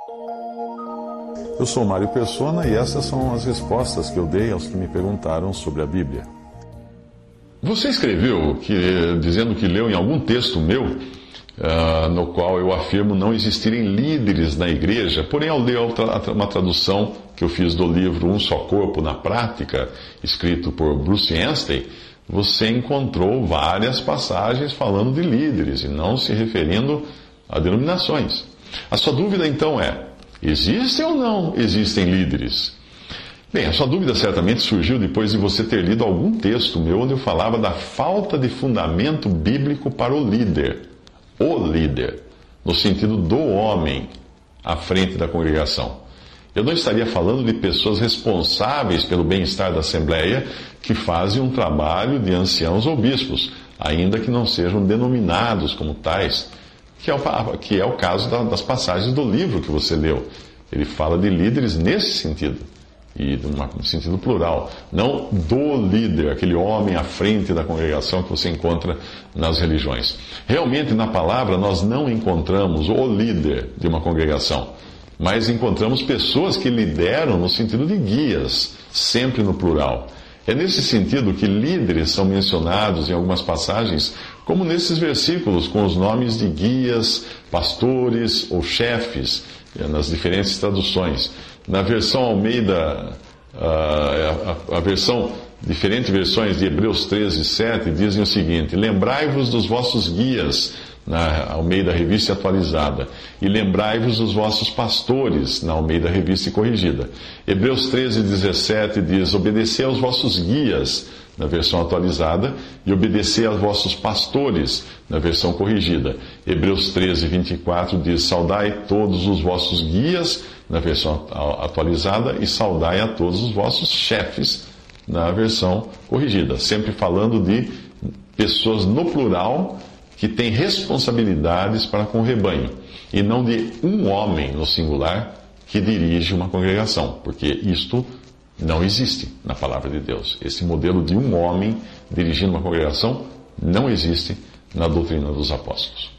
Eu sou Mário Persona e essas são as respostas que eu dei aos que me perguntaram sobre a Bíblia. Você escreveu dizendo que leu em algum texto meu, no qual eu afirmo não existirem líderes na igreja, porém ao ler uma tradução que eu fiz do livro Um Só Corpo na Prática, escrito por Bruce Anstey, você encontrou várias passagens falando de líderes e não se referindo a denominações. A sua dúvida então é: existem ou não existem líderes? Bem, a sua dúvida certamente surgiu depois de você ter lido algum texto meu onde eu falava da falta de fundamento bíblico para o líder, no sentido do homem à frente da congregação. Eu não estaria falando de pessoas responsáveis pelo bem-estar da Assembleia que fazem um trabalho de anciãos ou bispos, ainda que não sejam denominados como tais, que é o caso das passagens do livro que você leu. Ele fala de líderes nesse sentido, e no sentido plural, não do líder, aquele homem à frente da congregação que você encontra nas religiões. Realmente, na palavra, nós não encontramos o líder de uma congregação, mas encontramos pessoas que lideram no sentido de guias, sempre no plural. É nesse sentido que líderes são mencionados em algumas passagens, como nesses versículos, com os nomes de guias, pastores ou chefes, nas diferentes traduções. Na versão Almeida, diferentes versões de Hebreus 13, 7, dizem o seguinte: lembrai-vos dos vossos guias, na Almeida Revista Atualizada, e lembrai-vos dos vossos pastores, na Almeida Revista Corrigida. Hebreus 13, 17 diz: obedecei aos vossos guias, na versão atualizada, e obedecei aos vossos pastores, na versão corrigida. Hebreus 13, 24 diz: saudai todos os vossos guias, na versão atualizada, e saudai a todos os vossos chefes, na versão corrigida. Sempre falando de pessoas no plural que têm responsabilidades para com o rebanho, e não de um homem no singular que dirige uma congregação, porque isto não existe na palavra de Deus. Esse modelo de um homem dirigindo uma congregação não existe na doutrina dos apóstolos.